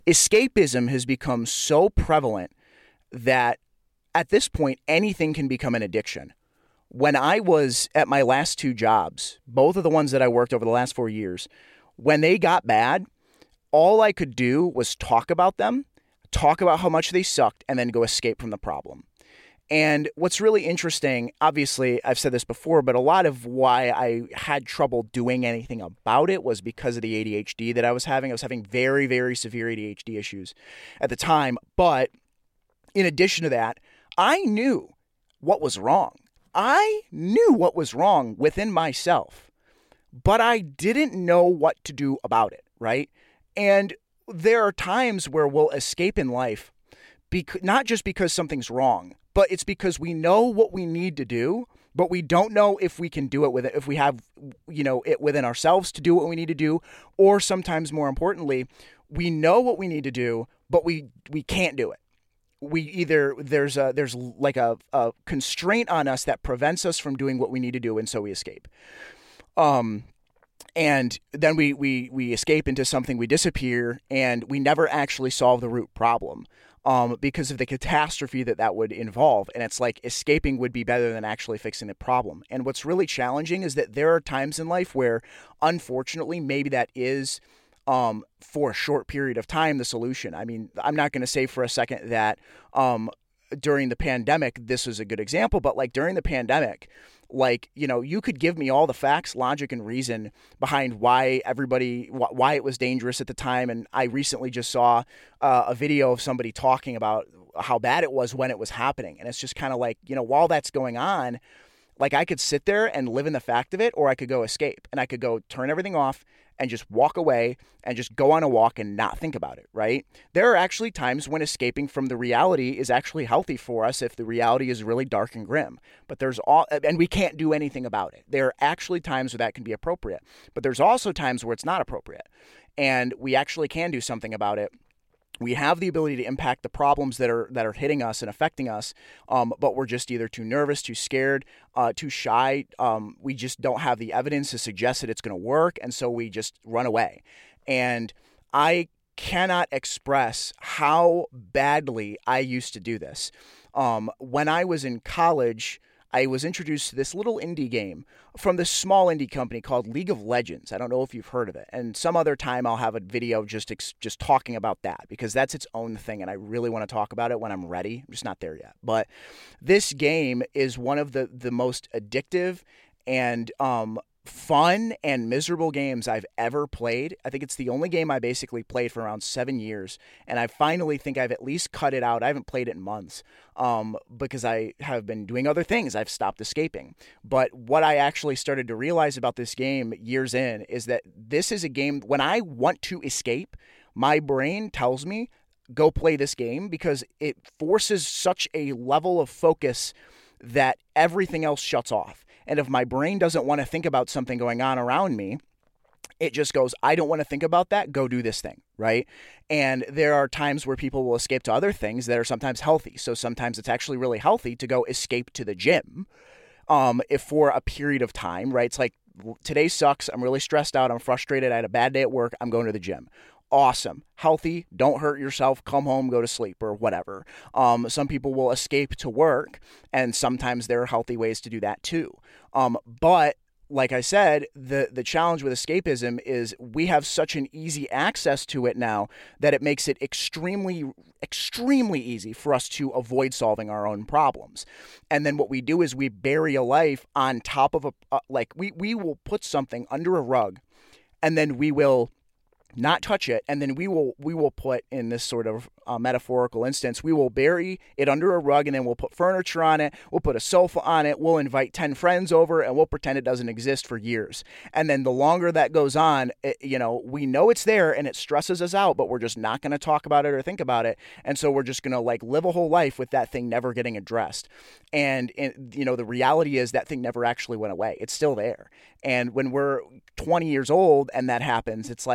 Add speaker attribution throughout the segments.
Speaker 1: Escapism has become so prevalent that at this point, anything can become an addiction. When I was at my last two jobs, both of the ones that I worked over the last 4 years, when they got bad, all I could do was talk about them, talk about how much they sucked, and then go escape from the problem. And what's really interesting, obviously, I've said this before, but a lot of why I had trouble doing anything about it was because of the ADHD that I was having. I was having very, very severe ADHD issues at the time. But in addition to that, I knew what was wrong. I knew what was wrong within myself, but I didn't know what to do about it, right? And there are times where we'll escape in life, not just because something's wrong, but it's because we know what we need to do, but we don't know if we can do it with it, if we have, it within ourselves to do what we need to do, or sometimes more importantly, we know what we need to do, but we can't do it. There's like a constraint on us that prevents us from doing what we need to do, and so we escape. And then we escape into something, we disappear, and we never actually solve the root problem. Because of the catastrophe that would involve. And it's like escaping would be better than actually fixing the problem. And what's really challenging is that there are times in life where, unfortunately, maybe that is, for a short period of time, the solution. I mean, I'm not going to say for a second that during the pandemic, this was a good example, but like during the pandemic, you could give me all the facts, logic, and reason behind why it was dangerous at the time. And I recently just saw a video of somebody talking about how bad it was when it was happening. And it's just kind of like, while that's going on, like I could sit there and live in the fact of it, or I could go escape and I could go turn everything off and just walk away and just go on a walk and not think about it, right? There are actually times when escaping from the reality is actually healthy for us if the reality is really dark and grim. But and we can't do anything about it. There are actually times where that can be appropriate, but there's also times where it's not appropriate. And we actually can do something about it. We have the ability to impact the problems that are hitting us and affecting us, but we're just either too nervous, too scared, too shy. We just don't have the evidence to suggest that it's going to work, and so we just run away. And I cannot express how badly I used to do this. When I was in college, I was introduced to this little indie game from this small indie company called League of Legends. I don't know if you've heard of it. And some other time I'll have a video just talking about that, because that's its own thing, and I really want to talk about it when I'm ready. I'm just not there yet. But this game is one of the most addictive and fun and miserable games I've ever played. I think it's the only game I basically played for around 7 years, and I finally think I've at least cut it out. I haven't played it in months because I have been doing other things. I've stopped escaping. But what I actually started to realize about this game years in is that this is a game, when I want to escape, my brain tells me, go play this game, because it forces such a level of focus that everything else shuts off. And if my brain doesn't want to think about something going on around me, it just goes, I don't want to think about that. Go do this thing, right? And there are times where people will escape to other things that are sometimes healthy. So sometimes it's actually really healthy to go escape to the gym if for a period of time, right? It's like, today sucks. I'm really stressed out. I'm frustrated. I had a bad day at work. I'm going to the gym. Awesome. Healthy. Don't hurt yourself. Come home, go to sleep, or whatever. Some people will escape to work, and sometimes there are healthy ways to do that too. But like I said, the challenge with escapism is we have such an easy access to it now that it makes it extremely, extremely easy for us to avoid solving our own problems. And then what we do is we bury a life on top of we will put something under a rug, and then we will not touch it, and then we will put, in this sort of metaphorical instance, we will bury it under a rug, and then we'll put furniture on it, we'll put a sofa on it, we'll invite 10 friends over, and we'll pretend it doesn't exist for years. And then the longer that goes on, we know it's there, and it stresses us out, but we're just not going to talk about it or think about it, and so we're just going to live a whole life with that thing never getting addressed. And the reality is that thing never actually went away. It's still there. And when we're 20 years old and that happens, it's like, oh, well,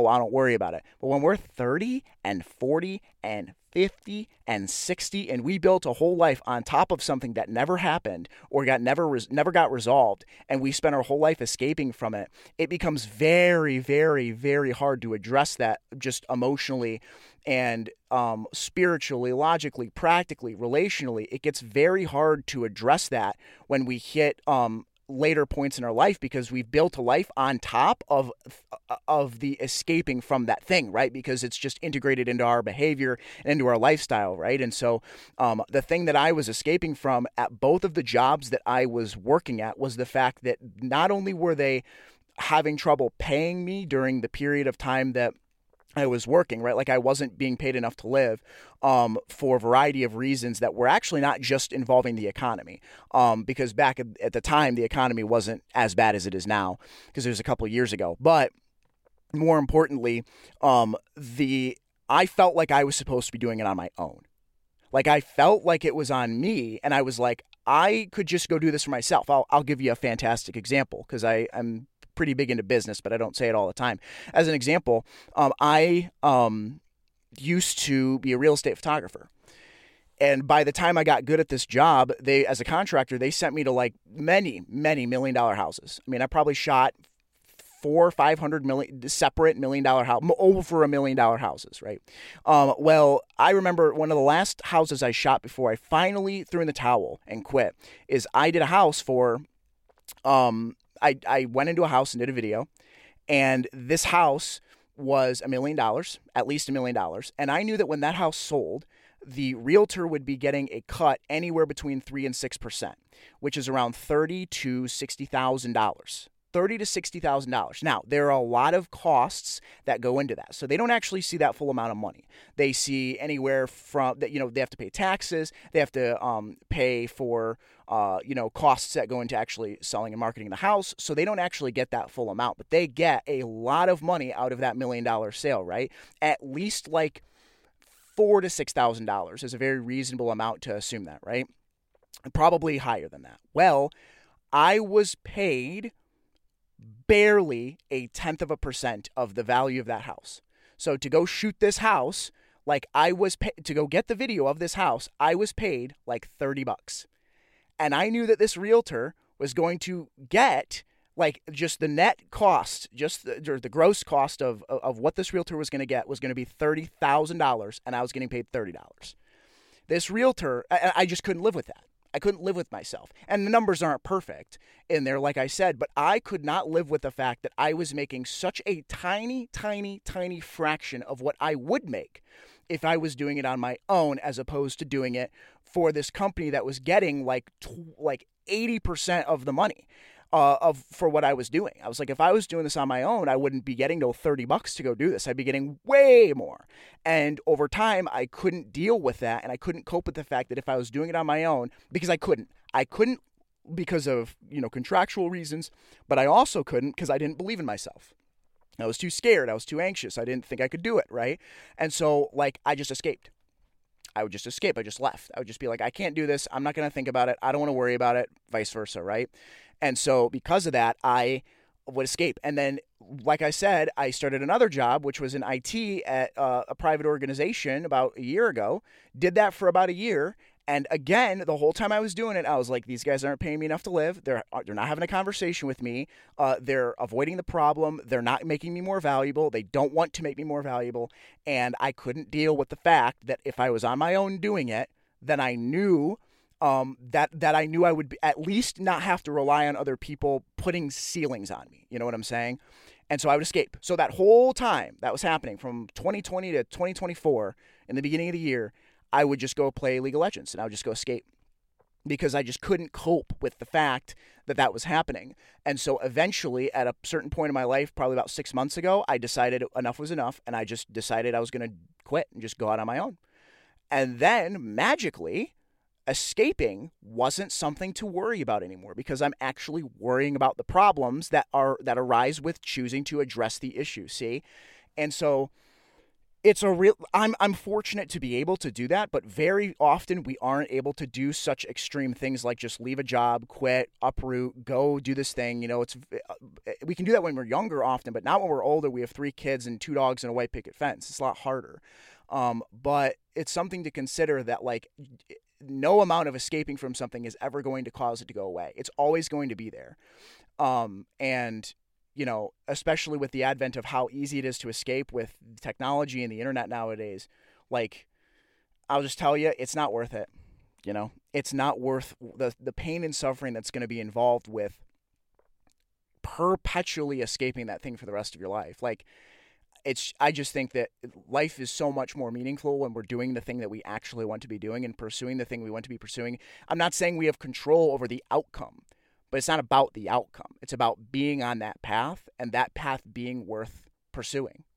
Speaker 1: oh, I don't worry about it. But when we're 30 and 40 and 50 and 60 and we built a whole life on top of something that never happened or never got resolved, and we spent our whole life escaping from it, it becomes very, very, very hard to address that just emotionally and spiritually, logically, practically, relationally. It gets very hard to address that when we hit later points in our life, because we've built a life on top of the escaping from that thing, right? Because it's just integrated into our behavior and into our lifestyle, right? And so the thing that I was escaping from at both of the jobs that I was working at was the fact that not only were they having trouble paying me during the period of time that I was working, right? Like I wasn't being paid enough to live for a variety of reasons that were actually not just involving the economy. Because back at the time, the economy wasn't as bad as it is now, because it was a couple of years ago. But more importantly, I felt like I was supposed to be doing it on my own. Like I felt like it was on me, and I was like, I could just go do this for myself. I'll give you a fantastic example, because I'm pretty big into business, but I don't say it all the time. As an example, I used to be a real estate photographer. And by the time I got good at this job, as a contractor, they sent me to like many, many $1 million houses. I mean, I probably shot 400 or 500 separate $1 million over $1 million houses, right? Well, I remember one of the last houses I shot before I finally threw in the towel and quit is I did a house for, I went into a house and did a video, and this house was $1 million, at least $1 million. And I knew that when that house sold, the realtor would be getting a cut anywhere between 3% and 6%, which is around $30,000 to $60,000. $30,000 to $60,000. Now, there are a lot of costs that go into that. So they don't actually see that full amount of money. They see anywhere from that, they have to pay taxes. They have to pay for, costs that go into actually selling and marketing the house. So they don't actually get that full amount, but they get a lot of money out of that $1 million sale, right? At least like $4,000 to $6,000 is a very reasonable amount to assume that, right? Probably higher than that. Well, I was paid barely 0.1% of the value of that house. So to go shoot this house, like I was to go get the video of this house, I was paid like $30. And I knew that this realtor was going to get like just the net cost, just the gross cost of what this realtor was going to get was going to be $30,000, and I was getting paid $30. This realtor, I just couldn't live with that. I couldn't live with myself. And the numbers aren't perfect in there, like I said, but I could not live with the fact that I was making such a tiny, tiny, tiny fraction of what I would make if I was doing it on my own, as opposed to doing it for this company that was getting like 80% of the money for what I was doing. I was like, if I was doing this on my own, I wouldn't be getting to $30 to go do this. I'd be getting way more. And over time, I couldn't deal with that, and I couldn't cope with the fact that if I was doing it on my own, because I couldn't because of, contractual reasons, but I also couldn't because I didn't believe in myself. I was too scared. I was too anxious. I didn't think I could do it, right? And so, I just escaped. I would just escape. I just left. I would just be like, I can't do this. I'm not going to think about it. I don't want to worry about it, vice versa, right? And so because of that, I would escape. And then, like I said, I started another job, which was in IT at a private organization about a year ago. Did that for about a year. And again, the whole time I was doing it, I was like, these guys aren't paying me enough to live. They're not having a conversation with me. They're avoiding the problem. They're not making me more valuable. They don't want to make me more valuable. And I couldn't deal with the fact that if I was on my own doing it, then I knew that I knew I would at least not have to rely on other people putting ceilings on me. You know what I'm saying? And so I would escape. So that whole time that was happening from 2020 to 2024, in the beginning of the year, I would just go play League of Legends and I would just go escape because I just couldn't cope with the fact that that was happening. And so eventually, at a certain point in my life, probably about 6 months ago, I decided enough was enough, and I just decided I was going to quit and just go out on my own. And then magically, escaping wasn't something to worry about anymore because I'm actually worrying about the problems that arise with choosing to address the issue. See? And so it's a real I'm fortunate to be able to do that, but very often we aren't able to do such extreme things like just leave a job, quit, uproot, go do this thing. It's we can do that when we're younger often, but not when we're older. We have 3 kids and 2 dogs and a white picket fence. It's a lot harder. But it's something to consider that like no amount of escaping from something is ever going to cause it to go away. It's always going to be there. And especially with the advent of how easy it is to escape with technology and the internet nowadays, like, I'll just tell you, it's not worth it. It's not worth the pain and suffering that's going to be involved with perpetually escaping that thing for the rest of your life. Like, I just think that life is so much more meaningful when we're doing the thing that we actually want to be doing and pursuing the thing we want to be pursuing. I'm not saying we have control over the outcome, but it's not about the outcome. It's about being on that path and that path being worth pursuing.